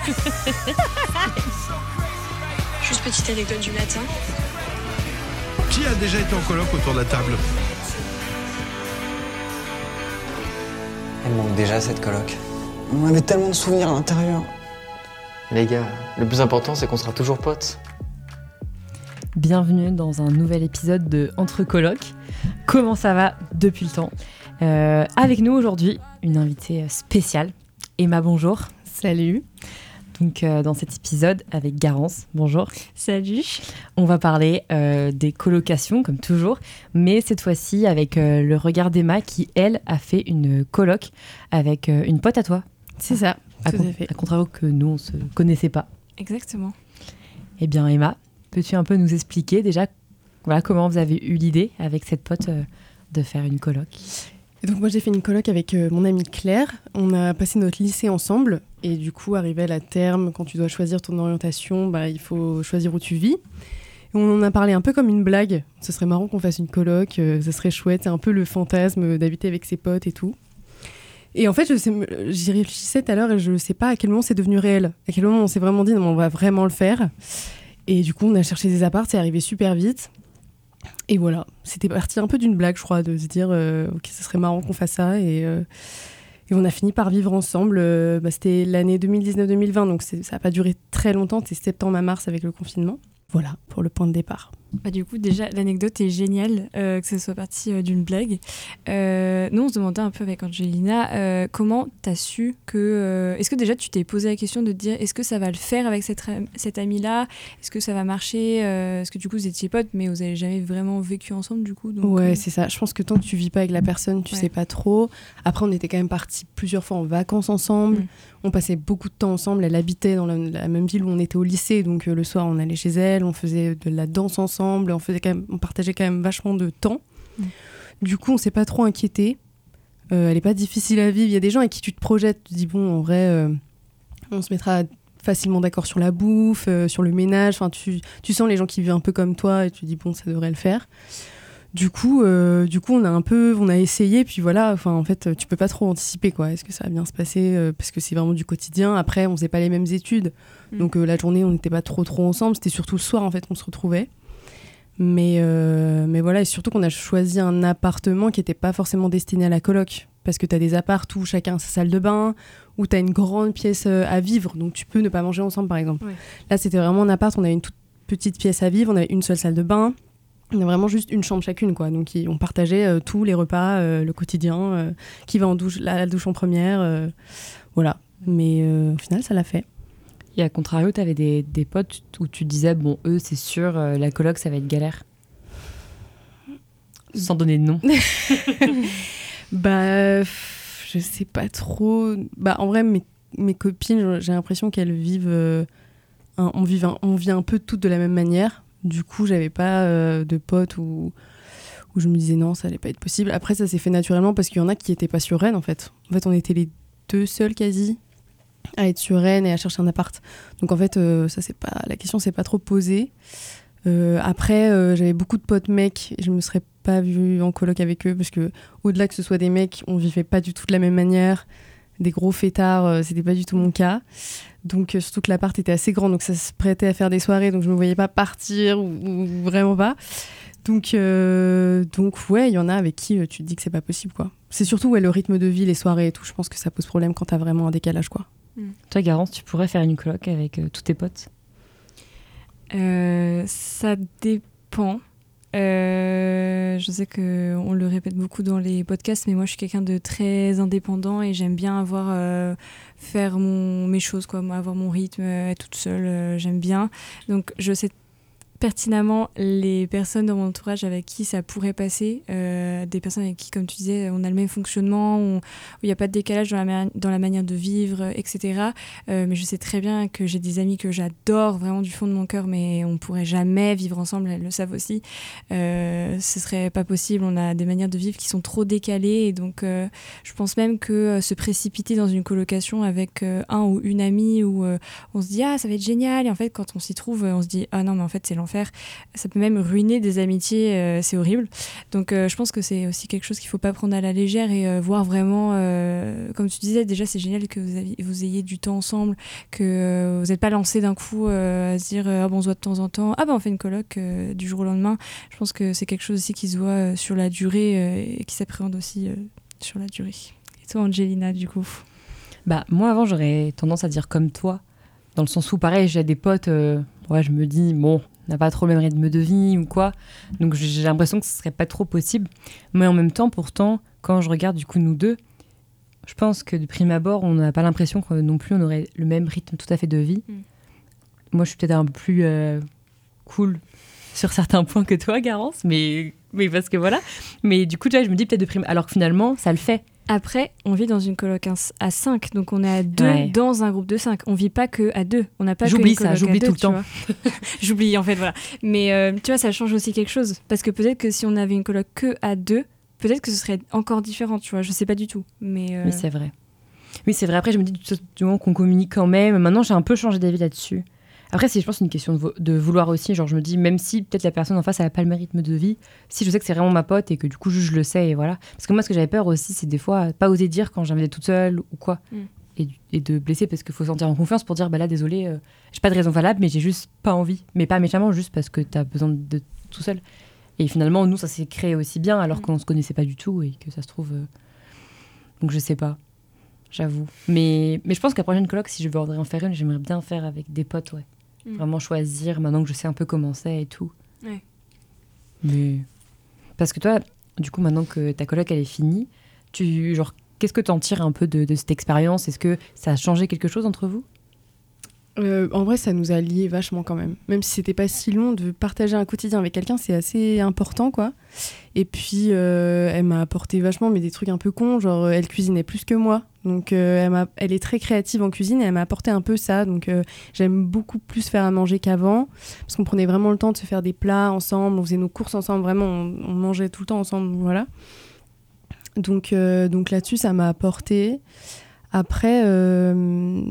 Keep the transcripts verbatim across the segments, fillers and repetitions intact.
Juste petite anecdote du matin. Qui a déjà été en coloc autour de la table ? Elle manque déjà cette coloc. On avait tellement de souvenirs à l'intérieur. Les gars, le plus important c'est qu'on sera toujours potes. Bienvenue dans un nouvel épisode de Entre colocs. Comment ça va depuis le temps ? euh, Avec nous aujourd'hui, une invitée spéciale. Emma, bonjour. Salut. Donc euh, dans cet épisode avec Garance, bonjour. Salut. On va parler euh, des colocations comme toujours, mais cette fois-ci avec euh, le regard d'Emma qui, elle, a fait une coloc avec euh, une pote à toi. C'est ça, à tout con- à fait. À contrario que nous, on ne se connaissait pas. Exactement. Eh bien Emma, peux-tu un peu nous expliquer déjà voilà, comment vous avez eu l'idée avec cette pote euh, de faire une coloc ? Et donc moi j'ai fait une coloc avec euh, mon amie Claire. On a passé notre lycée ensemble et du coup arrivé à la terme, quand tu dois choisir ton orientation, bah, il faut choisir où tu vis. Et on en a parlé un peu comme une blague. Ce serait marrant qu'on fasse une coloc, euh, ça serait chouette, c'est un peu le fantasme d'habiter avec ses potes et tout. Et en fait, je sais, j'y réfléchissais tout à l'heure et je ne sais pas à quel moment c'est devenu réel. À quel moment on s'est vraiment dit non, on va vraiment le faire. Et du coup, on a cherché des apparts, c'est arrivé super vite. Et voilà, c'était parti un peu d'une blague, je crois, de se dire euh, ok, ce serait marrant qu'on fasse ça. Et, euh, et on a fini par vivre ensemble. Euh, bah, c'était l'année deux mille dix-neuf deux mille vingt, donc c'est, ça n'a pas duré très longtemps. C'était septembre à mars avec le confinement. Voilà, pour le point de départ. Bah, du coup, déjà, l'anecdote est géniale, euh, que ce soit parti euh, d'une blague. Euh, nous, on se demandait un peu avec Angelina, euh, comment t'as su que... Euh, est-ce que déjà, tu t'es posé la question de te dire, est-ce que ça va le faire avec cette, cette amie-là ? Est-ce que ça va marcher ? euh, Est-ce que du coup, vous étiez potes, mais vous n'avez jamais vraiment vécu ensemble, du coup donc, Ouais, euh... c'est ça. Je pense que tant que tu vis pas avec la personne, tu ouais. sais pas trop. Après, on était quand même partis plusieurs fois en vacances ensemble. Mmh. On passait beaucoup de temps ensemble. Elle habitait dans la, la même ville où on était au lycée, donc euh, le soir, on allait chez elle, on faisait de la danse ensemble, on faisait quand même, on partageait quand même vachement de temps. Mmh. Du coup, on s'est pas trop inquiété. Euh, elle est pas difficile à vivre. Il y a des gens avec qui tu te projettes, tu te dis bon, en vrai, euh, on se mettra facilement d'accord sur la bouffe, euh, sur le ménage. Enfin, tu, tu sens les gens qui vivent un peu comme toi et tu te dis bon, ça devrait le faire. Du coup, euh, du coup, on a un peu, on a essayé, puis voilà. Enfin, en fait, tu peux pas trop anticiper, quoi. Est-ce que ça va bien se passer euh, parce que c'est vraiment du quotidien. Après, on faisait pas les mêmes études, mmh. donc euh, la journée, on n'était pas trop trop ensemble. C'était surtout le soir, en fait, qu'on se retrouvait. Mais, euh, mais voilà, et surtout qu'on a choisi un appartement qui n'était pas forcément destiné à la coloc. Parce que tu as des apparts où chacun a sa salle de bain, où tu as une grande pièce à vivre, donc tu peux ne pas manger ensemble, par exemple. Ouais. Là, c'était vraiment un appart, on avait une toute petite pièce à vivre, on avait une seule salle de bain, on avait vraiment juste une chambre chacune, quoi. Donc on partageait euh, tous les repas, euh, le quotidien, euh, qui va en douche, la, la douche en première, euh, voilà. Mais euh, au final, ça l'a fait. Et à contrario, tu avais des, des potes où tu disais, bon, eux, c'est sûr, euh, la coloc, ça va être galère. Sans donner de nom. Bah, je sais pas trop. Bah, en vrai, mes, mes copines, j'ai l'impression qu'elles vivent... Euh, un, on, vit un, on vit un peu toutes de la même manière. Du coup, j'avais pas euh, de potes où, où je me disais non, ça allait pas être possible. Après, ça s'est fait naturellement parce qu'il y en a qui étaient pas sur Rennes, en fait. En fait, on était les deux seuls quasi à être sur Rennes et à chercher un appart. Donc, en fait, euh, ça, c'est pas... la question s'est pas trop posée. Euh, après, euh, j'avais beaucoup de potes mecs et je me serais pas vue en coloc avec eux parce que, au-delà que ce soit des mecs, on vivait pas du tout de la même manière. Des gros fêtards, euh, c'était pas du tout mon cas. Donc, euh, surtout que l'appart était assez grand, donc ça se prêtait à faire des soirées, donc je me voyais pas partir ou, ou vraiment pas. Donc, euh, donc ouais, il y en a avec qui euh, tu te dis que c'est pas possible, quoi. C'est surtout ouais, le rythme de vie, les soirées et tout. Je pense que ça pose problème quand t'as vraiment un décalage, quoi. Mmh. Toi, Garance, tu pourrais faire une coloc avec euh, tous tes potes ? Euh, ça dépend. Euh, je sais qu'on le répète beaucoup dans les podcasts, mais moi je suis quelqu'un de très indépendant et j'aime bien avoir euh, faire mon, mes choses, quoi, moi, avoir mon rythme, euh, être toute seule, euh, j'aime bien. Donc je sais pertinemment les personnes dans mon entourage avec qui ça pourrait passer, euh, des personnes avec qui, comme tu disais, on a le même fonctionnement, on, où il n'y a pas de décalage dans la, ma- dans la manière de vivre, et cetera. Euh, mais je sais très bien que j'ai des amis que j'adore vraiment du fond de mon cœur, mais on ne pourrait jamais vivre ensemble, elles le savent aussi. Euh, ce ne serait pas possible, on a des manières de vivre qui sont trop décalées, et donc euh, je pense même que euh, se précipiter dans une colocation avec euh, un ou une amie où euh, on se dit « Ah, ça va être génial !» et en fait, quand on s'y trouve, on se dit « Ah non, mais en fait, c'est l'enfer. » faire. Ça peut même ruiner des amitiés, euh, c'est horrible. Donc euh, je pense que c'est aussi quelque chose qu'il ne faut pas prendre à la légère et euh, voir vraiment, euh, comme tu disais, déjà c'est génial que vous, aviez, vous ayez du temps ensemble, que euh, vous n'êtes pas lancé d'un coup euh, à se dire ah bon, on se voit de temps en temps, ah ben on fait une coloc euh, du jour au lendemain. Je pense que c'est quelque chose aussi qui se voit euh, sur la durée euh, et qui s'appréhende aussi euh, sur la durée. Et toi Angelina, du coup? Bah, moi, avant, j'aurais tendance à dire comme toi, dans le sens où, pareil, j'ai des potes, euh, ouais, je me dis, bon, on n'a pas trop le même rythme de vie ou quoi, donc j'ai l'impression que ce serait pas trop possible. Mais en même temps, pourtant, quand je regarde, du coup, nous deux, je pense que de prime abord, on n'a pas l'impression que non plus on aurait le même rythme tout à fait de vie. Mm. Moi, je suis peut-être un peu plus euh, cool sur certains points que toi, Garance, mais, mais parce que voilà. Mais du coup, déjà, je me dis peut-être de prime, alors que finalement, ça le fait. Après, on vit dans une coloc à cinq, donc on est à deux ouais. dans un groupe de cinq. On vit pas que à deux. On n'a pas j'oublie que une ça, j'oublie deux, tout le temps. J'oublie en fait, voilà. Mais euh, tu vois, ça change aussi quelque chose. Parce que peut-être que si on avait une coloc que à deux, peut-être que ce serait encore différent, tu vois. Je sais pas du tout. Mais euh... oui, c'est vrai. Oui, c'est vrai. Après, je me dis du moment qu'on communique quand même. Maintenant, j'ai un peu changé d'avis là-dessus. Après, c'est, je pense, une question de, vo- de vouloir aussi. Genre, je me dis, même si peut-être la personne en face, elle n'a pas le même rythme de vie, si je sais que c'est vraiment ma pote et que du coup, je, je le sais, et voilà. Parce que moi, ce que j'avais peur aussi, c'est des fois, pas oser dire quand j'invitais toute seule ou quoi. Mm. Et, et de blesser parce qu'il faut se sentir en confiance pour dire, bah là, désolé, euh, j'ai pas de raison valable, mais j'ai juste pas envie. Mais pas méchamment, juste parce que t'as besoin de, de tout seul. Et finalement, nous, ça s'est créé aussi bien alors mm. qu'on se connaissait pas du tout et que ça se trouve. Euh... Donc, je sais pas. J'avoue. Mais, mais je pense qu'à la prochaine coloc, si je veux en faire une, j'aimerais bien faire avec des potes, ouais. Mmh. Vraiment choisir, maintenant que je sais un peu comment c'est et tout. Ouais. Mais... Parce que toi, du coup, maintenant que ta coloc, elle est finie, tu, genre, qu'est-ce que tu en tires un peu de, de cette expérience? Est-ce que ça a changé quelque chose entre vous? Euh, en vrai, ça nous a liés vachement quand même. Même si c'était pas si long, de partager un quotidien avec quelqu'un, c'est assez important, quoi. Et puis, euh, elle m'a apporté vachement, mais des trucs un peu cons. Genre, elle cuisinait plus que moi. Donc, euh, elle, m'a, elle est très créative en cuisine et elle m'a apporté un peu ça. Donc, euh, j'aime beaucoup plus faire à manger qu'avant. Parce qu'on prenait vraiment le temps de se faire des plats ensemble. On faisait nos courses ensemble. Vraiment, on, on mangeait tout le temps ensemble. Voilà. Donc, euh, donc là-dessus, ça m'a apporté. Après... Euh,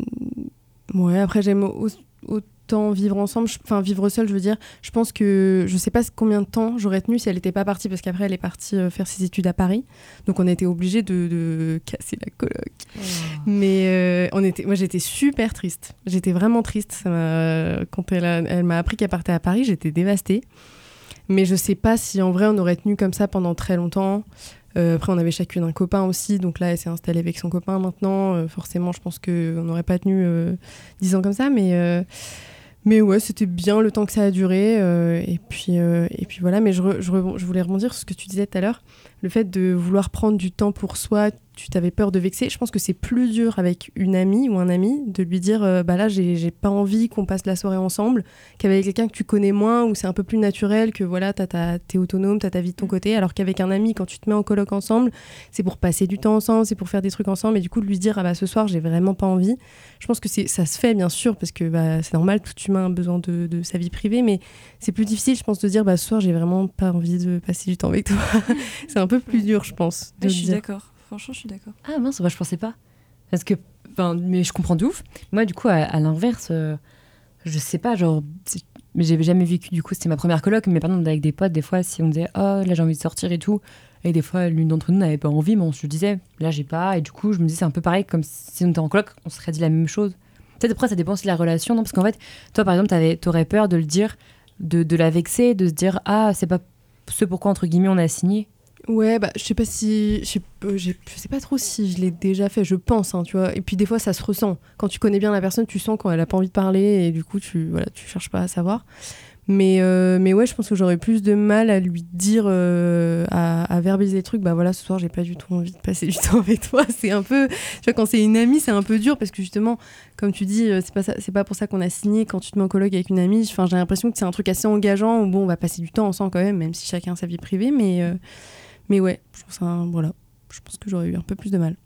Ouais, après j'aime au- autant vivre ensemble, enfin vivre seule, je veux dire. Je pense que je sais pas combien de temps j'aurais tenu si elle était pas partie, parce qu'après elle est partie euh, faire ses études à Paris, donc on a été obligés de, de casser la coloc. Oh. Mais euh, on était, moi j'étais super triste, j'étais vraiment triste. Ça m'a, quand elle, a, elle m'a appris qu'elle partait à Paris, j'étais dévastée. Mais je sais pas si en vrai on aurait tenu comme ça pendant très longtemps. Euh, après, on avait chacune un copain aussi, donc là, elle s'est installée avec son copain maintenant. Euh, forcément, je pense qu'on n'aurait pas tenu euh, dix ans comme ça, mais, euh, mais ouais, c'était bien le temps que ça a duré. Euh, et, puis, euh, et puis voilà, mais je, re, je, re, je voulais rebondir sur ce que tu disais tout à l'heure. Le fait de vouloir prendre du temps pour soi, tu t'avais peur de vexer. Je pense que c'est plus dur avec une amie ou un ami de lui dire euh, bah là, j'ai, j'ai pas envie qu'on passe la soirée ensemble, qu'avec quelqu'un que tu connais moins, où c'est un peu plus naturel, que voilà, t'as ta, t'es autonome, t'as ta vie de ton côté. Alors qu'avec un ami, quand tu te mets en coloc ensemble, c'est pour passer du temps ensemble, c'est pour faire des trucs ensemble. Et du coup, de lui dire ah bah ce soir, j'ai vraiment pas envie. Je pense que c'est, ça se fait, bien sûr, parce que bah, c'est normal, tout humain a besoin de, de sa vie privée, mais c'est plus difficile, je pense, de dire bah ce soir, j'ai vraiment pas envie de passer du temps avec toi. C'est un peu plus dur, je pense. De ouais, je suis dire. d'accord. Franchement, je suis d'accord. Ah mince, bah, je pensais pas. Parce que, mais je comprends de ouf. Moi, du coup, à, à l'inverse, euh, je sais pas, genre, mais j'ai jamais vécu, du coup, c'était ma première coloc, mais par exemple, avec des potes, des fois, si on me disait, oh, là, j'ai envie de sortir et tout, et des fois, l'une d'entre nous n'avait pas envie, mais on se disait, là, j'ai pas, et du coup, je me dis, c'est un peu pareil, comme si on était en coloc, on se serait dit la même chose. Peut-être après, ça dépend aussi de la relation, non? Parce qu'en fait, toi, par exemple, t'avais, t'aurais peur de le dire, de, de la vexer, de se dire, ah, c'est pas ce pourquoi, entre guillemets, on a signé. Ouais, bah, je sais pas si. Je sais, euh, je sais pas trop si je l'ai déjà fait, je pense, hein, tu vois. Et puis des fois, ça se ressent. Quand tu connais bien la personne, tu sens quand elle a pas envie de parler et du coup, tu, voilà, tu cherches pas à savoir. Mais, euh, mais ouais, je pense que j'aurais plus de mal à lui dire, euh, à, à verbaliser les trucs. Bah voilà, ce soir, j'ai pas du tout envie de passer du temps avec toi. C'est un peu. Tu vois, quand c'est une amie, c'est un peu dur parce que justement, comme tu dis, c'est pas, ça, c'est pas pour ça qu'on a signé quand tu te mets en coloc avec une amie. Enfin, j'ai l'impression que c'est un truc assez engageant où bon, on va passer du temps ensemble quand même, même si chacun a sa vie privée. Mais. Euh, Mais ouais, je pense, un, voilà, je pense que j'aurais eu un peu plus de mal.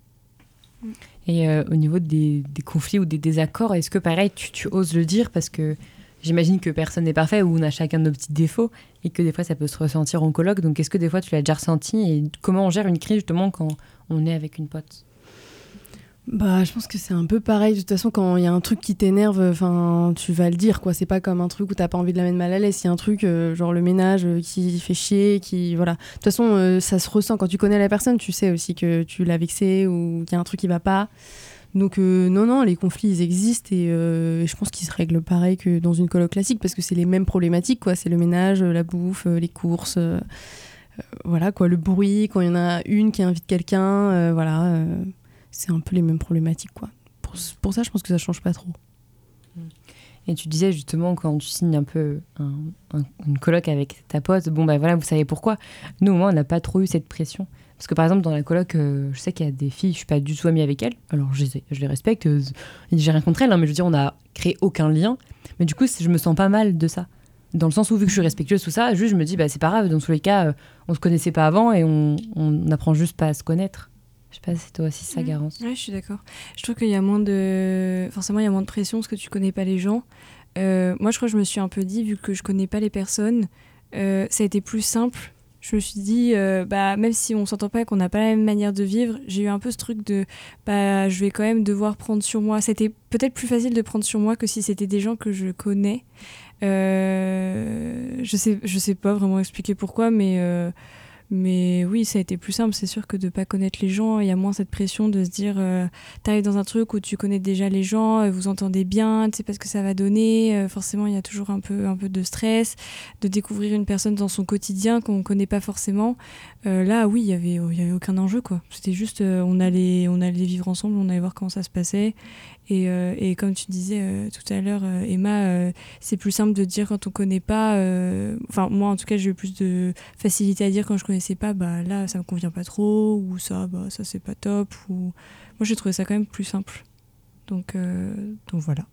Et euh, au niveau des, des conflits ou des désaccords, est-ce que pareil, tu, tu oses le dire? Parce que j'imagine que personne n'est parfait, ou on a chacun nos petits défauts, et que des fois ça peut se ressentir en coloc. Donc est-ce que des fois tu l'as déjà ressenti? Et comment on gère une crise justement quand on est avec une pote? Bah, je pense que c'est un peu pareil. De toute façon, quand il y a un truc qui t'énerve, enfin, tu vas le dire, quoi. C'est pas comme un truc où t'as pas envie de la mettre mal à l'aise. Il y a un truc, euh, genre le ménage, euh, qui fait chier, qui, voilà. De toute façon, euh, ça se ressent quand tu connais la personne. Tu sais aussi que tu l'as vexé ou qu'il y a un truc qui va pas. Donc, euh, non, non, les conflits, ils existent et, euh, et je pense qu'ils se règlent pareil que dans une coloc classique parce que c'est les mêmes problématiques, quoi. C'est le ménage, la bouffe, euh, les courses, euh, euh, voilà, quoi. Le bruit, quand il y en a une qui invite quelqu'un, euh, voilà. Euh, c'est un peu les mêmes problématiques, quoi. Pour, pour ça, je pense que ça change pas trop. Et tu disais justement, quand tu signes un peu un, un, une coloc avec ta pote, bon, bah voilà, vous savez pourquoi. Nous, au moins, on n'a pas trop eu cette pression. Parce que par exemple, dans la coloc, euh, je sais qu'il y a des filles, je suis pas du tout amie avec elles. Alors, je, je les respecte, euh, j'ai rien contre elles, hein, mais je veux dire, on n'a créé aucun lien. Mais du coup, je me sens pas mal de ça. Dans le sens où, vu que je suis respectueuse, tout ça, juste, je me dis, bah, c'est pas grave, dans tous les cas, euh, on se connaissait pas avant et on, on apprend juste pas à se connaître. Je sais pas si toi aussi ça, mmh. Garance. Oui, je suis d'accord. Je trouve qu'il y a moins de... Forcément, il y a moins de pression parce que tu connais pas les gens. Euh, moi, je crois que je me suis un peu dit, vu que je connais pas les personnes, euh, ça a été plus simple. Je me suis dit, euh, bah, même si on s'entend pas et qu'on n'a pas la même manière de vivre, j'ai eu un peu ce truc de, bah, je vais quand même devoir prendre sur moi. C'était peut-être plus facile de prendre sur moi que si c'était des gens que je connais. Euh, je sais, je sais pas vraiment expliquer pourquoi, mais... Euh, Mais oui, ça a été plus simple, c'est sûr que de ne pas connaître les gens, il y a moins cette pression de se dire euh, t'arrives dans un truc où tu connais déjà les gens, euh, vous entendez bien, tu sais pas ce que ça va donner, euh, forcément il y a toujours un peu, un peu de stress, de découvrir une personne dans son quotidien qu'on ne connaît pas forcément. Euh, là, oui, il n'y avait, il y avait aucun enjeu, quoi. C'était juste, euh, on, allait, on allait vivre ensemble, on allait voir comment ça se passait. Et, euh, et comme tu disais euh, tout à l'heure, euh, Emma, euh, c'est plus simple de dire quand on connaît pas. Enfin, euh, moi, en tout cas, j'ai eu plus de facilité à dire quand je connaissais pas. Bah là, ça me convient pas trop, ou ça, bah ça c'est pas top. Ou moi, j'ai trouvé ça quand même plus simple. Donc, euh, donc voilà.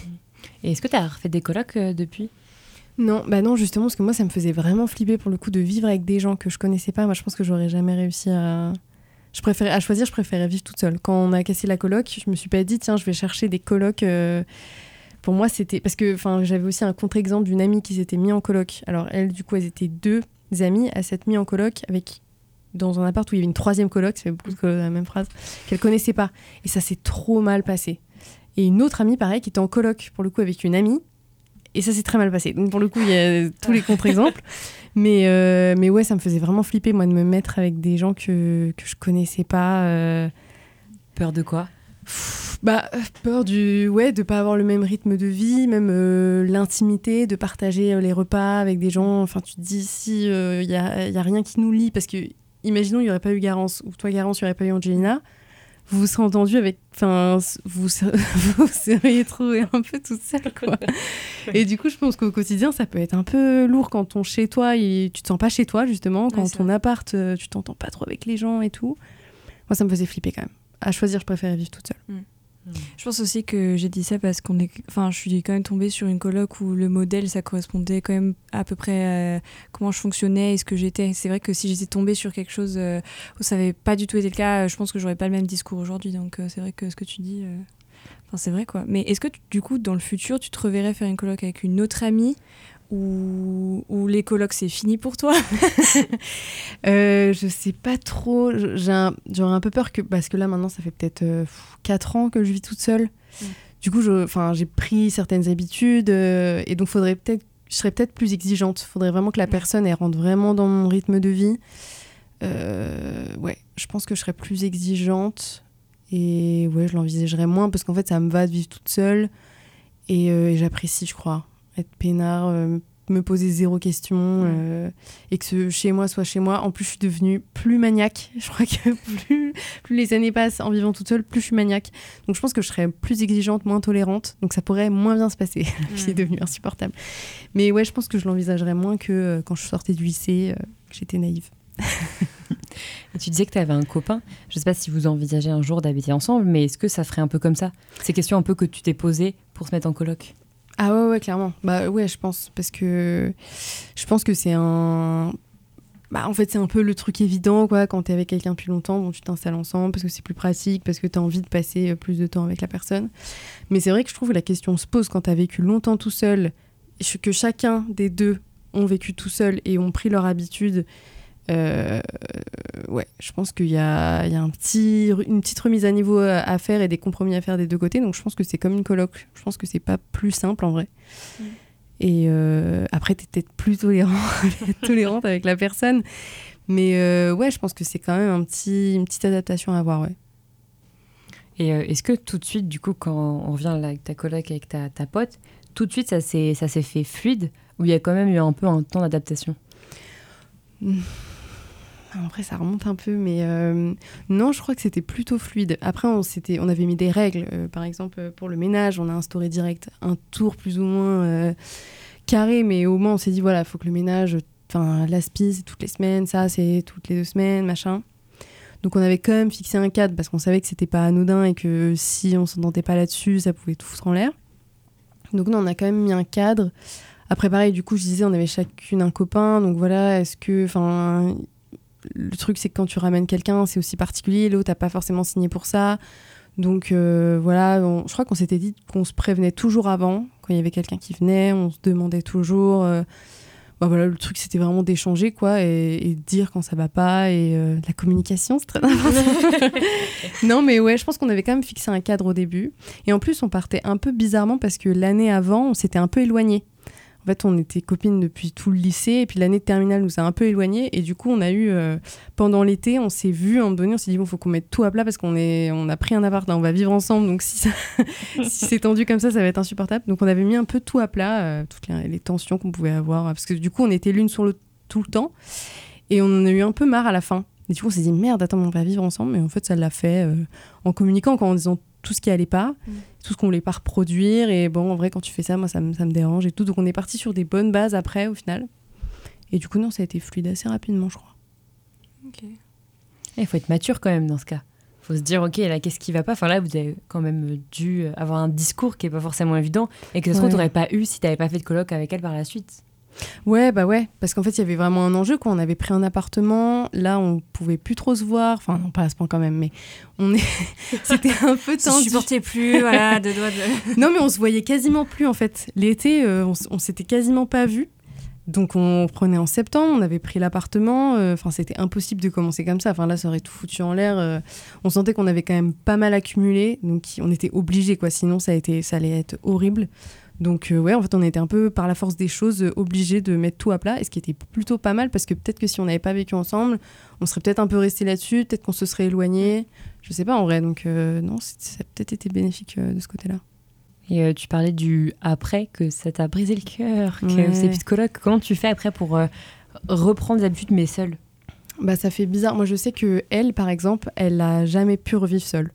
Et est-ce que tu as refait des colocs euh, depuis ? Non, bah non, justement, parce que moi, ça me faisait vraiment flipper pour le coup de vivre avec des gens que je connaissais pas. Moi, je pense que j'aurais jamais réussi à. Je préférais, à choisir, je préférais vivre toute seule. Quand on a cassé la coloc, je me suis pas dit, tiens, je vais chercher des colocs. Euh... Pour moi, c'était... Parce que j'avais aussi un contre-exemple d'une amie qui s'était mise en coloc. Alors, elle, du coup, elles étaient deux amies à s'être mises en coloc avec... dans un appart où il y avait une troisième coloc, ça fait beaucoup de colocs dans la même phrase, qu'elle connaissait pas. Et ça s'est trop mal passé. Et une autre amie, pareil, qui était en coloc, pour le coup, avec une amie. Et ça s'est très mal passé. Donc, pour le coup, il y a tous les contre-exemples. Mais, euh, mais ouais, ça me faisait vraiment flipper, moi, de me mettre avec des gens que, que je connaissais pas. Euh... Peur de quoi ? Pff, bah, peur du, ouais, de pas avoir le même rythme de vie, même euh, l'intimité, de partager euh, les repas avec des gens. Enfin, tu te dis, si il euh, y a, y a rien qui nous lie, parce que, imaginons, il n'y aurait pas eu Garance, ou toi, Garance, il n'y aurait pas eu Angelina, vous vous serez entendu avec... Enfin, vous, vous seriez trouvé un peu toute seule, quoi. Et du coup, je pense qu'au quotidien, ça peut être un peu lourd quand ton chez toi, il, tu te sens pas chez toi, justement. Quand ouais, ton appart, tu t'entends pas trop avec les gens et tout. Moi, ça me faisait flipper, quand même. À choisir, je préférais vivre toute seule. Mmh. Je pense aussi que j'ai dit ça parce qu'on est, enfin, je suis quand même tombée sur une coloc où le modèle, ça correspondait quand même à peu près à comment je fonctionnais et ce que j'étais. C'est vrai que si j'étais tombée sur quelque chose où ça n'avait pas du tout été le cas, je pense que j'aurais pas le même discours aujourd'hui. Donc c'est vrai que ce que tu dis, euh... enfin, c'est vrai quoi. Mais est-ce que du coup, dans le futur, tu te reverrais faire une coloc avec une autre amie ou, ou les colocs c'est fini pour toi? euh, Je sais pas trop. J'ai un... J'aurais un peu peur que parce que là maintenant ça fait peut-être euh, quatre ans que je vis toute seule. Mm. Du coup, je... enfin, j'ai pris certaines habitudes euh, et donc faudrait peut-être, je serais peut-être plus exigeante. Faudrait vraiment que la personne elle rentre vraiment dans mon rythme de vie. Euh, ouais, je pense que je serais plus exigeante et ouais, je l'envisagerais moins parce qu'en fait ça me va de vivre toute seule et, euh, et j'apprécie, je crois. Être peinard, euh, me poser zéro question euh, et que ce chez moi soit chez moi. En plus, je suis devenue plus maniaque. Je crois que plus, plus les années passent en vivant toute seule, plus je suis maniaque. Donc, je pense que je serais plus exigeante, moins tolérante. Donc, ça pourrait moins bien se passer. La vie est devenue insupportable. Mais ouais, je pense que je l'envisagerais moins que euh, quand je sortais du lycée, euh, que j'étais naïve. Et tu disais que tu avais un copain. Je ne sais pas si vous envisagez un jour d'habiter ensemble, mais est-ce que ça ferait un peu comme ça ? Ces questions un peu que tu t'es posées pour se mettre en coloc ? Ah ouais, ouais, clairement. Bah ouais, je pense. Parce que je pense que c'est un... Bah en fait, c'est un peu le truc évident, quoi. Quand t'es avec quelqu'un depuis longtemps, bon, tu t'installes ensemble parce que c'est plus pratique, parce que t'as envie de passer plus de temps avec la personne. Mais c'est vrai que je trouve que la question se pose quand t'as vécu longtemps tout seul, que chacun des deux ont vécu tout seul et ont pris leur habitude Euh, ouais, je pense qu'il y a, il y a un petit, une petite remise à niveau à faire et des compromis à faire des deux côtés. Donc je pense que c'est comme une coloc. Je pense que c'est pas plus simple en vrai. Mm. Et euh, après, t'es peut-être plus tolérant, tolérante avec la personne. Mais euh, ouais, je pense que c'est quand même un petit, une petite adaptation à avoir, ouais. Et euh, est-ce que tout de suite, du coup, quand on revient là avec ta coloc, avec ta, ta pote, tout de suite, ça s'est, ça s'est fait fluide ou il y a quand même eu un peu un temps d'adaptation? mmh. Après, ça remonte un peu, mais euh, non, je crois que c'était plutôt fluide. Après, on, s'était, on avait mis des règles. Euh, par exemple, pour le ménage, on a instauré direct un tour plus ou moins euh, carré, mais au moins, on s'est dit, voilà, il faut que le ménage, enfin, l'aspi, c'est toutes les semaines, ça, c'est toutes les deux semaines, machin. Donc, on avait quand même fixé un cadre parce qu'on savait que c'était pas anodin et que si on s'entendait pas là-dessus, ça pouvait tout foutre en l'air. Donc, non, on a quand même mis un cadre. Après, pareil, du coup, je disais, on avait chacune un copain. Donc, voilà, est-ce que... Enfin, le truc, c'est que quand tu ramènes quelqu'un, c'est aussi particulier. L'autre n'a pas forcément signé pour ça. Donc, euh, voilà, on, je crois qu'on s'était dit qu'on se prévenait toujours avant. Quand il y avait quelqu'un qui venait, on se demandait toujours... Euh, bah, voilà, le truc, c'était vraiment d'échanger, quoi, et, et de dire quand ça va pas. Et euh, la communication, c'est très important. Non, mais ouais, je pense qu'on avait quand même fixé un cadre au début. Et en plus, on partait un peu bizarrement parce que l'année avant, on s'était un peu éloignés. En fait, on était copines depuis tout le lycée, et puis l'année de terminale nous a un peu éloignés. Et du coup, on a eu, euh, pendant l'été, on s'est vu, à un moment donné, on s'est dit, bon, faut qu'on mette tout à plat parce qu'on est, on a pris un appart, là, on va vivre ensemble. Donc, si, ça, si c'est tendu comme ça, ça va être insupportable. Donc, on avait mis un peu tout à plat, euh, toutes les, les tensions qu'on pouvait avoir. Parce que du coup, on était l'une sur l'autre tout le temps. Et on en a eu un peu marre à la fin. Et du coup, on s'est dit, merde, attends, on va vivre ensemble. Mais en fait, ça l'a fait euh, en communiquant, en disant tout ce qui allait pas, mmh. tout ce qu'on voulait pas reproduire. Et bon, en vrai, quand tu fais ça, moi, ça me, ça me dérange et tout. Donc, on est parti sur des bonnes bases après, au final. Et du coup, non, ça a été fluide assez rapidement, je crois. Ok. Il faut être mature quand même dans ce cas. Il faut se dire, ok, là, qu'est-ce qui va pas? Enfin, là, vous avez quand même dû avoir un discours qui est pas forcément évident et que ça se trouve, t'aurais pas eu si t'avais pas fait de coloc avec elle par la suite. Ouais, bah ouais, parce qu'en fait, il y avait vraiment un enjeu, quoi. On avait pris un appartement, là, on pouvait plus trop se voir, enfin, non, pas à ce point quand même, mais on est... c'était un peu tendu. Je supportais plus, voilà, de doigts de... Non, mais on se voyait quasiment plus, en fait. L'été, euh, on, on s'était quasiment pas vus. Donc, on prenait en septembre, on avait pris l'appartement, enfin, euh, c'était impossible de commencer comme ça. Enfin, là, ça aurait tout foutu en l'air. Euh, on sentait qu'on avait quand même pas mal accumulé, donc on était obligés, quoi. Sinon, ça, a été, ça allait être horrible. Donc euh, ouais, en fait, on était un peu, par la force des choses, euh, obligés de mettre tout à plat, et ce qui était plutôt pas mal, parce que peut-être que si on n'avait pas vécu ensemble, on serait peut-être un peu resté là-dessus, peut-être qu'on se serait éloigné, je sais pas en vrai, donc euh, non, ça a peut-être été bénéfique euh, de ce côté-là. Et euh, tu parlais du après, que ça t'a brisé le cœur, que ouais. c'est plus de coloc. Comment tu fais après pour euh, reprendre des habitudes, mais seule? Bah ça fait bizarre, moi je sais que elle, par exemple, elle a jamais pu revivre seule.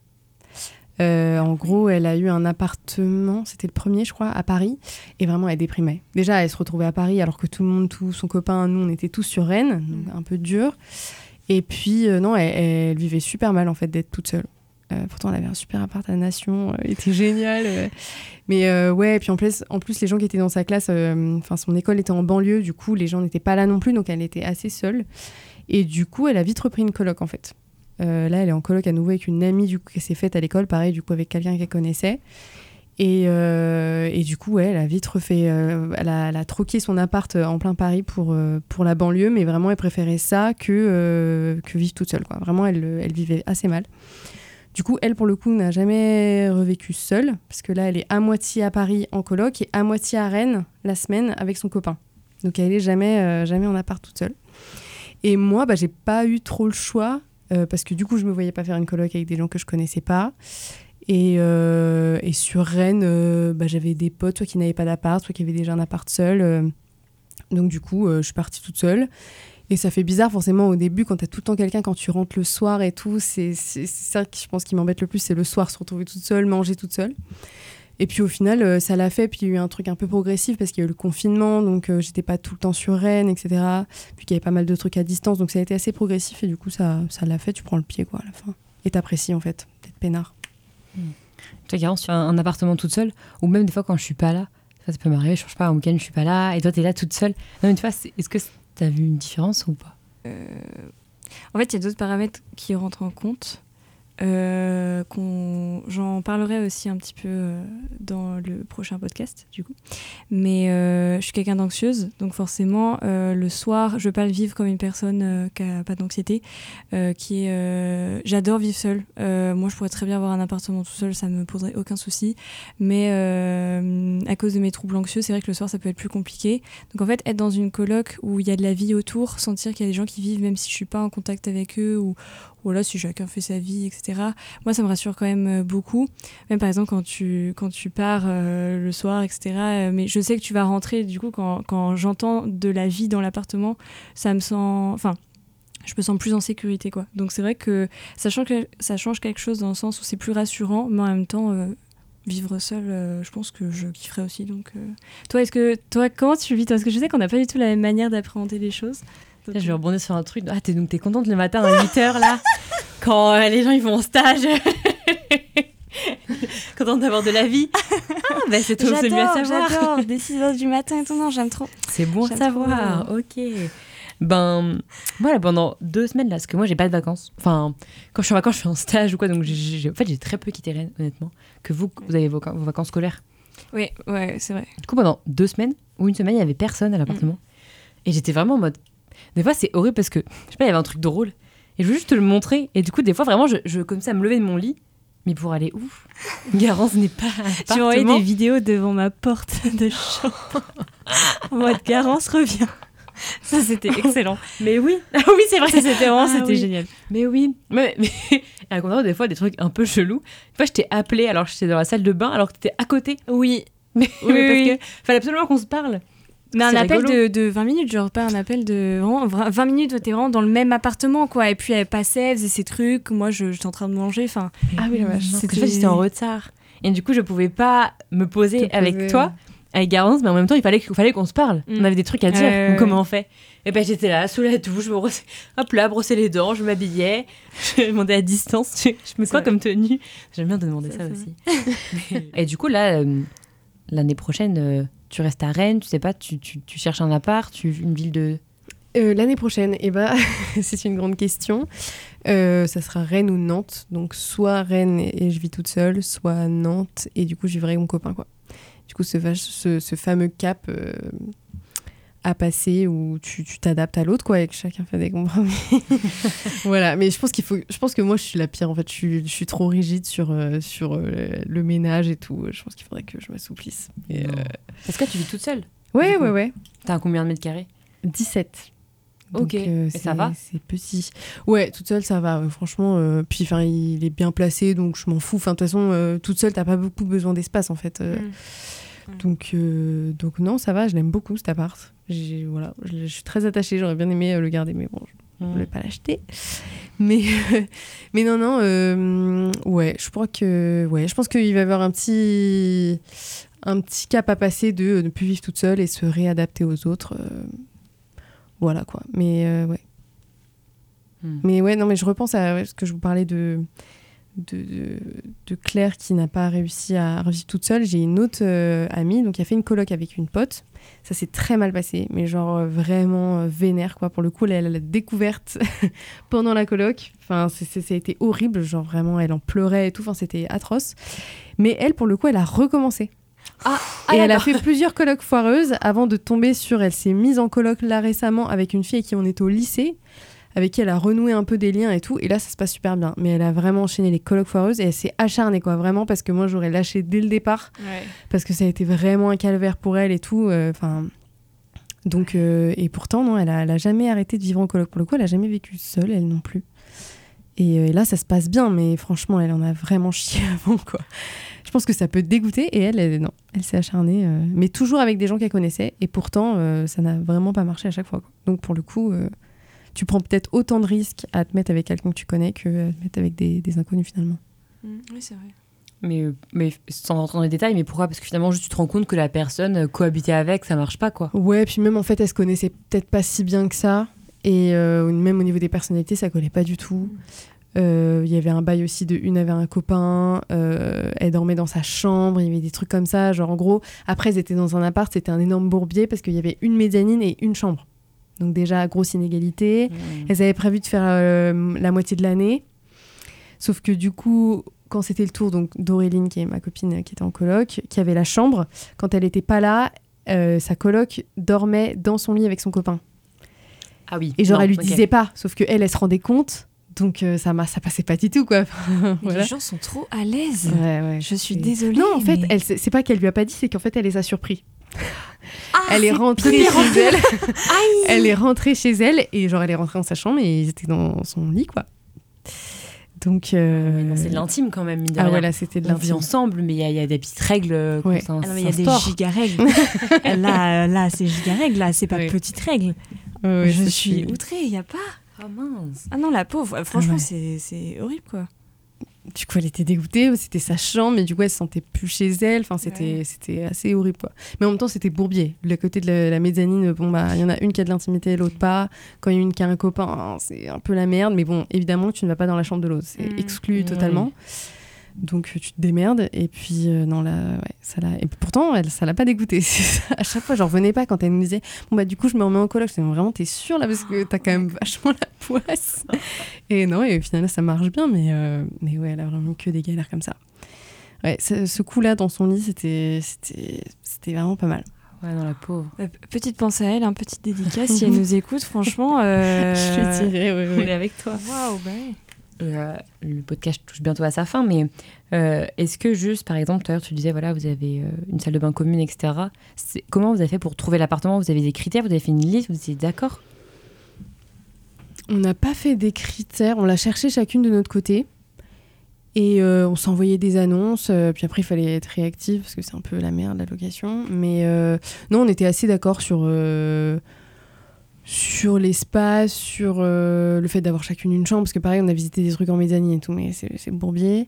Euh, en gros, elle a eu un appartement, c'était le premier, je crois, à Paris, et vraiment, elle déprimait. Déjà, elle se retrouvait à Paris, alors que tout le monde, tout son copain, nous, on était tous sur Rennes, donc un peu dur. Et puis, euh, non, elle, elle vivait super mal, en fait, d'être toute seule. Euh, pourtant, elle avait un super appart à la Nation, elle était géniale. Euh. Mais euh, ouais, et puis en plus, en plus, les gens qui étaient dans sa classe, enfin, euh, son école était en banlieue, du coup, les gens n'étaient pas là non plus, donc elle était assez seule. Et du coup, elle a vite repris une coloc, en fait. Euh, là, elle est en coloc à nouveau avec une amie du coup, qui s'est faite à l'école, pareil, du coup, avec quelqu'un qu'elle connaissait. Et, euh, et du coup, ouais, elle a vite refait... Euh, elle, a, elle a troqué son appart en plein Paris pour, euh, pour la banlieue, mais vraiment, elle préférait ça que, euh, que vivre toute seule, quoi. Vraiment, elle, elle vivait assez mal. Du coup, elle, pour le coup, n'a jamais revécu seule, parce que là, elle est à moitié à Paris en coloc et à moitié à Rennes la semaine avec son copain. Donc, elle est jamais, euh, jamais en appart toute seule. Et moi, bah, j'ai pas eu trop le choix... Euh, parce que du coup, je me voyais pas faire une coloc avec des gens que je connaissais pas. Et, euh, et sur Rennes, euh, bah, j'avais des potes, soit qui n'avaient pas d'appart, soit qui avaient déjà un appart seul. Euh, donc du coup, euh, je suis partie toute seule. Et ça fait bizarre forcément au début, quand t'as tout le temps quelqu'un, quand tu rentres le soir et tout. C'est, c'est, c'est ça qui, je pense, qui m'embête le plus, c'est le soir, se retrouver toute seule, manger toute seule. Et puis au final, euh, ça l'a fait. Puis il y a eu un truc un peu progressif parce qu'il y a eu le confinement, donc euh, j'étais pas tout le temps sur Rennes, et cetera. Puis qu'il y avait pas mal de trucs à distance, donc ça a été assez progressif. Et du coup, ça, ça l'a fait. Tu prends le pied, quoi, à la fin. Et t'apprécies, en fait, d'être peinard. Mmh. Tu vois, sur un, un appartement toute seule, ou même des fois quand je suis pas là, ça, ça peut m'arriver, je change pas, un week-end je suis pas là, et toi t'es là toute seule. Non, mais tu vois, c'est, est-ce que t'as vu une différence ou pas? euh... En fait, il y a d'autres paramètres qui rentrent en compte. Euh, qu'on... j'en, j'en parlerai aussi un petit peu euh, dans le prochain podcast, du coup. Mais euh, je suis quelqu'un d'anxieuse, donc forcément, euh, le soir, je veux pas le vivre comme une personne euh, qui a pas d'anxiété, euh, qui est... Euh, j'adore vivre seule. Euh, moi, je pourrais très bien avoir un appartement tout seul, ça me poserait aucun souci. Mais euh, à cause de mes troubles anxieux, c'est vrai que le soir, ça peut être plus compliqué. Donc en fait, être dans une coloc où il y a de la vie autour, sentir qu'il y a des gens qui vivent, même si je suis pas en contact avec eux, ou voilà, si chacun fait sa vie, et cetera. Moi, ça me rassure quand même beaucoup. Même par exemple, quand tu, quand tu pars euh, le soir, et cetera. Euh, mais je sais que tu vas rentrer, du coup, quand, quand j'entends de la vie dans l'appartement, ça me sent... Enfin, je me sens plus en sécurité, quoi. Donc c'est vrai que ça change, ça change quelque chose dans le sens où c'est plus rassurant, mais en même temps... Euh, vivre seul, euh, je pense que je kifferais aussi. Donc, euh... toi, est-ce que, toi, comment tu vis toi? Parce que je sais qu'on n'a pas du tout la même manière d'appréhender les choses. Donc, là, je vais rebondir sur un truc. Ah, t'es, donc t'es contente le matin à huit heures, là, quand euh, les gens ils vont en stage. Contente d'avoir de la vie. Ah, ben c'est, tout, c'est mieux à savoir. J'adore, dès six heures du matin et tout, non, j'aime trop. C'est bon j'aime à savoir, trop. ok. Ben, voilà, pendant deux semaines, là, parce que moi, j'ai pas de vacances. Enfin, quand je suis en vacances, je suis en stage ou quoi, donc j'ai, j'ai, en fait, j'ai très peu quitté Rennes, honnêtement, que vous, vous avez vos, vos vacances scolaires. Oui, ouais, c'est vrai. Du coup, pendant deux semaines ou une semaine, il y avait personne à l'appartement. Mmh. Et j'étais vraiment en mode... Des fois, c'est horrible parce que, je sais pas, il y avait un truc drôle. Et je veux juste te le montrer. Et du coup, des fois, vraiment, je, je comme ça, me lever de mon lit. Mais pour aller où? Garance n'est pas à l'appartement. Tu envoyé des vidéos devant ma porte de chambre. En mode, Garance revient. Ça, c'était excellent. Mais oui, ah oui, c'est vrai. Ça, c'était vraiment, ah, c'était oui. génial. Mais oui. Mais, mais à la contraire, des fois, des trucs un peu chelous. Une fois, je t'ai appelé alors que j'étais dans la salle de bain alors que t'étais à côté. Oui. Mais, oui, mais oui. parce que fallait absolument qu'on se parle. Mais un c'est appel de, rigolo. de vingt minutes, genre pas un appel de vraiment, vingt minutes, t'es vraiment dans le même appartement, quoi. Et puis elle passait, elle faisait ses trucs, moi je, j'étais en train de manger, enfin... Ah oui, la vache. C'était... C'était... j'étais en retard. Et du coup, je pouvais pas me poser Te avec poser. toi, avec Garance, mais en même temps, il fallait, il fallait qu'on se parle. Mm. On avait des trucs à dire, Euh... donc comment on fait? Et ben j'étais là, sous la douche, je me brossais, hop là, brosser les dents, je m'habillais, je demandais à distance, je, je mets quoi comme tenue? J'aime bien te demander ça, ça aussi. Et du coup, là, euh, l'année prochaine... Euh, tu restes à Rennes, tu sais pas, tu, tu, tu cherches un appart, tu, une ville de... Euh, l'année prochaine, eh ben, c'est une grande question. Euh, ça sera Rennes ou Nantes. Donc soit Rennes et, et je vis toute seule, soit Nantes et du coup je vivrai avec mon copain, quoi. Du coup ce, ce, ce fameux cap euh, à passer où tu, tu t'adaptes à l'autre, quoi, et que chacun fait des compromis. Voilà, mais je pense qu'il faut, je pense que moi je suis la pire en fait. Je suis, je suis trop rigide sur euh, sur euh, le ménage et tout. Je pense qu'il faudrait que je m'assouplisse. Et, euh... Parce que tu vis toute seule? Ouais, ouais, ouais. T'as combien de mètres carrés? dix-sept. Ok, Donc, euh, et c'est, ça va? C'est petit. Ouais, toute seule, ça va, euh, franchement. Euh, puis, enfin, il est bien placé, donc je m'en fous. Enfin, de toute façon, euh, toute seule, t'as pas beaucoup besoin d'espace, en fait. Euh, Mm. donc, euh, donc, non, ça va, je l'aime beaucoup, cet appart. J'ai, voilà, je, je suis très attachée, j'aurais bien aimé euh, le garder, mais bon, je ne Mm. voulais pas l'acheter. Mais, mais non, non, euh, ouais, je crois que, ouais, je pense qu'il va y avoir un petit, un petit cap à passer de ne plus vivre toute seule et se réadapter aux autres. Euh, Voilà, quoi. Mais euh, ouais. Hmm. Mais ouais, non, mais je repense à ouais, ce que je vous parlais de, de, de, de Claire qui n'a pas réussi à revivre toute seule. J'ai une autre euh, amie donc, qui a fait une coloc avec une pote. Ça s'est très mal passé, mais genre euh, vraiment euh, vénère, quoi. Pour le coup, elle, elle l'a découverte pendant la coloc. Enfin, c'est, c'est, ça a été horrible. Genre vraiment, elle en pleurait et tout. Enfin, c'était atroce. Mais elle, pour le coup, elle a recommencé. Ah, et ah, elle a d'accord. fait plusieurs colocs foireuses avant de tomber sur... Elle s'est mise en coloc là récemment avec une fille avec qui on était au lycée, avec qui elle a renoué un peu des liens et tout. Et là, ça se passe super bien. Mais elle a vraiment enchaîné les colocs foireuses et elle s'est acharnée, quoi. Vraiment, parce que moi, j'aurais lâché dès le départ. Ouais. Parce que ça a été vraiment un calvaire pour elle et tout. Enfin... Euh, donc, euh, et pourtant, non, elle a, elle a jamais arrêté de vivre en coloc. Pour le coup, elle a jamais vécu seule, elle non plus. Et, euh, et là, ça se passe bien, mais franchement, elle en a vraiment chié avant, quoi. Je pense que ça peut dégoûter, et elle, elle non, elle s'est acharnée, euh, mais toujours avec des gens qu'elle connaissait, et pourtant, euh, ça n'a vraiment pas marché à chaque fois, quoi. Donc, pour le coup, euh, tu prends peut-être autant de risques à te mettre avec quelqu'un que tu connais que à te mettre avec des, des inconnus, finalement. Mmh, oui, c'est vrai. Mais, mais sans rentrer dans les détails, mais pourquoi? Parce que finalement, juste tu te rends compte que la personne euh, cohabiter avec, ça marche pas, quoi. Ouais, puis même, en fait, elle se connaissait peut-être pas si bien que ça, et euh, même au niveau des personnalités, ça collait pas du tout. Il euh, y avait un bail aussi de une avait un copain, euh, elle dormait dans sa chambre, il y avait des trucs comme ça, genre en gros, après elles étaient dans un appart, c'était un énorme bourbier parce qu'il y avait une mezzanine et une chambre. Donc déjà, grosse inégalité. Mmh. Elles avaient prévu de faire euh, la moitié de l'année, sauf que du coup, quand c'était le tour donc d'Auréline, qui est ma copine euh, qui était en coloc, qui avait la chambre, quand elle était pas là, euh, sa coloc dormait dans son lit avec son copain. Ah oui. Et genre, non, elle lui ok. disait pas, sauf que elle, elle se rendait compte, donc euh, ça, m'a, ça passait pas du tout, quoi. Mais Voilà. Les gens sont trop à l'aise. Ouais, ouais, Je suis c'est- désolée. Non, en fait, mais- elle, c'est c'est pas qu'elle lui a pas dit, c'est qu'en fait, elle les a surpris. Ah, Elle est c'est rentrée pire. chez elle. Aïe. Elle est rentrée chez elle et genre, elle est rentrée dans sa chambre et ils étaient dans son lit, quoi. Donc. euh, Ouais, non, c'est de l'intime quand même, mine de Ah rien. ouais, là, c'était de On vit l'intime. ensemble, mais il y, a- il y a des petites règles. euh, Ouais. qu'on s'in- Ah non, mais il y a des s'instaure. giga-règles. là, là, c'est giga-règles, là, c'est pas Oui. petites règles. Ouais, ouais, je c'est- suis outrée, il y a pas. Ah mince. Ah non, la pauvre, euh, franchement, ouais. c'est, c'est horrible, quoi. Du coup, elle était dégoûtée, c'était sa chambre, mais du coup, elle se sentait plus chez elle. Enfin, c'était, Ouais. c'était assez horrible, quoi. Mais en même temps, c'était bourbier. Le côté de la, la mezzanine, bon, bah, il y en a une qui a de l'intimité, l'autre pas. Quand il y a une qui a un copain, hein, c'est un peu la merde. Mais bon, évidemment, tu ne vas pas dans la chambre de l'autre. C'est Mmh. exclu Mmh. totalement. Donc, tu te démerdes. Et puis, euh, non, là, ouais, ça l'a. Et pourtant, elle, ça l'a pas dégoûtée. C'est ça. À chaque fois, j'en revenais pas quand elle me disait, bon, bah, du coup, je me remets en coloc. Je disais, vraiment, t'es sûre, là, parce que t'as quand même vachement la poisse. Et non, et au final, ça marche bien. Mais, euh, mais ouais, elle a vraiment que des galères comme ça. Ouais, ce, ce coup-là, dans son lit, c'était, c'était, c'était vraiment pas mal. Ouais, non, la pauvre. Euh, petite pensée à elle, un petite dédicace, si elle nous écoute, franchement. Euh... Je lui dirais, ouais, On ouais. est avec toi. Waouh, bah ouais. Euh, le podcast touche bientôt à sa fin, mais euh, est-ce que juste, par exemple, tout à l'heure, tu disais, voilà, vous avez euh, une salle de bain commune, et cetera. C'est, comment vous avez fait pour trouver l'appartement? Vous avez des critères? Vous avez fait une liste? Vous étiez d'accord? On n'a pas fait des critères, on l'a cherché chacune de notre côté. Et euh, on s'envoyait des annonces, euh, puis après il fallait être réactif parce que c'est un peu la merde la location. Mais euh, non, on était assez d'accord sur, euh, sur l'espace, sur euh, le fait d'avoir chacune une chambre, parce que pareil, on a visité des trucs en mezzanine et tout, mais c'est, c'est bourbier.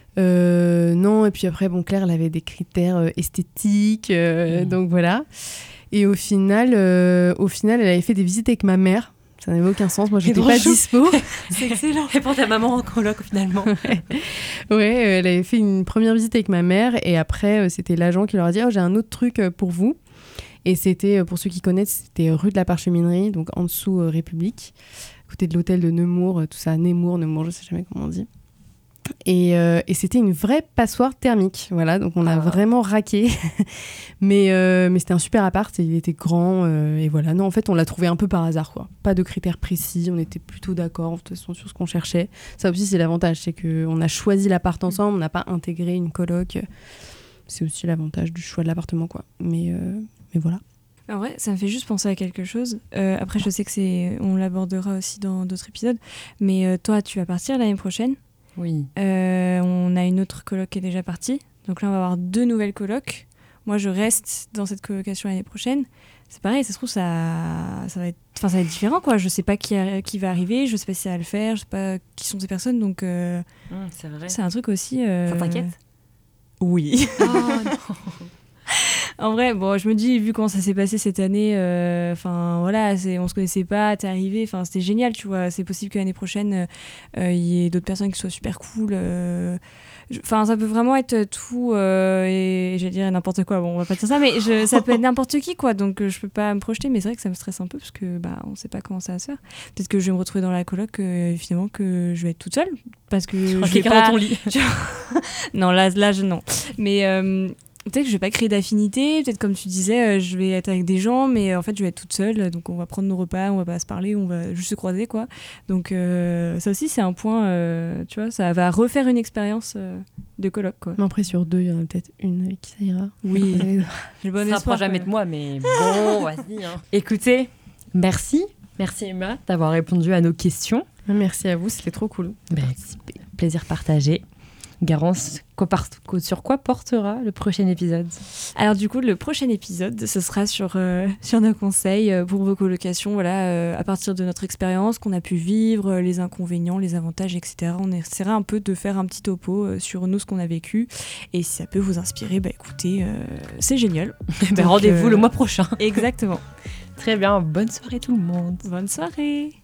Euh, non, et puis après, bon, Claire, elle avait des critères euh, esthétiques, euh, Mmh. donc voilà. Et au final, euh, au final, elle avait fait des visites avec ma mère. Ça n'avait aucun sens, moi j'étais trop pas chou. dispo. C'est excellent. Et pour ta maman en coloc, finalement. Ouais, euh, elle avait fait une première visite avec ma mère et après euh, c'était l'agent qui leur a dit oh, j'ai un autre truc euh, pour vous. Et c'était, euh, pour ceux qui connaissent, c'était rue de la Parcheminerie, donc en dessous euh, République, à côté de l'hôtel de Nemours, euh, tout ça, Nemours, Nemours, je sais jamais comment on dit. Et, euh, et c'était une vraie passoire thermique, voilà, donc on a Ah. vraiment raqué. mais, euh, mais c'était un super appart, et il était grand, euh, et voilà. Non, en fait, on l'a trouvé un peu par hasard, quoi. Pas de critères précis, on était plutôt d'accord, de toute façon, sur ce qu'on cherchait. Ça aussi, c'est l'avantage, c'est qu'on a choisi l'appart ensemble, on n'a pas intégré une coloc. C'est aussi l'avantage du choix de l'appartement, quoi. Mais, euh, mais voilà. En vrai, ça me fait juste penser à quelque chose. Euh, après, je sais que c'est, on l'abordera aussi dans d'autres épisodes, mais euh, toi, tu vas partir l'année prochaine. Oui. Euh, on a une autre coloc qui est déjà partie. Donc là, on va avoir deux nouvelles colocs. Moi, je reste dans cette colocation l'année prochaine. C'est pareil, ça se trouve, ça, ça, va, être, enfin, ça va être différent, quoi. Je sais pas qui, a- qui va arriver, je sais pas si ça va le faire, je sais pas qui sont ces personnes. Donc, euh, Mmh, c'est vrai. c'est un truc aussi... euh, Ça t'inquiète? Oui. Oh non. En vrai, bon, je me dis, vu comment ça s'est passé cette année, enfin voilà, c'est, on se connaissait pas, t'es arrivé, enfin c'était génial, tu vois. C'est possible que l'année prochaine, il euh, y ait d'autres personnes qui soient super cool. Enfin, euh, ça peut vraiment être tout, euh, et, et j'allais dire n'importe quoi. Bon, on va pas dire ça, mais je, ça peut être n'importe qui, quoi. Donc euh, je peux pas me projeter, mais c'est vrai que ça me stresse un peu parce que bah on sait pas comment ça va se faire. Peut-être que je vais me retrouver dans la coloc, euh, finalement que je vais être toute seule parce que je vais Quelqu'un pas. dans ton lit. Non, là, là, je non. Mais euh, peut-être que je vais pas créer d'affinité, peut-être comme tu disais, euh, je vais être avec des gens, mais euh, en fait je vais être toute seule, donc on va prendre nos repas, on va pas se parler, on va juste se croiser, quoi. Donc euh, ça aussi c'est un point, euh, tu vois, ça va refaire une expérience euh, de coloc, quoi. Mais après, sur deux, il y en a peut-être une avec qui ça ira. Oui, j'ai bon Ça espoir. prend jamais quoi. de moi, mais bon, vas-y. Hein. Écoutez, merci. Merci Emma d'avoir répondu à nos questions. Merci à vous, c'était trop cool. Ben, plaisir partagé. Garance, quoi par- sur quoi portera le prochain épisode? Alors du coup, le prochain épisode, ce sera sur, euh, sur nos conseils euh, pour vos colocations, voilà, euh, à partir de notre expérience qu'on a pu vivre, euh, les inconvénients, les avantages, et cetera. On essaiera un peu de faire un petit topo euh, sur nous, ce qu'on a vécu. Et si ça peut vous inspirer, bah écoutez, euh, c'est génial. Ben, Donc, rendez-vous euh, le mois prochain. Exactement. Très bien, bonne soirée tout le monde. Bonne soirée.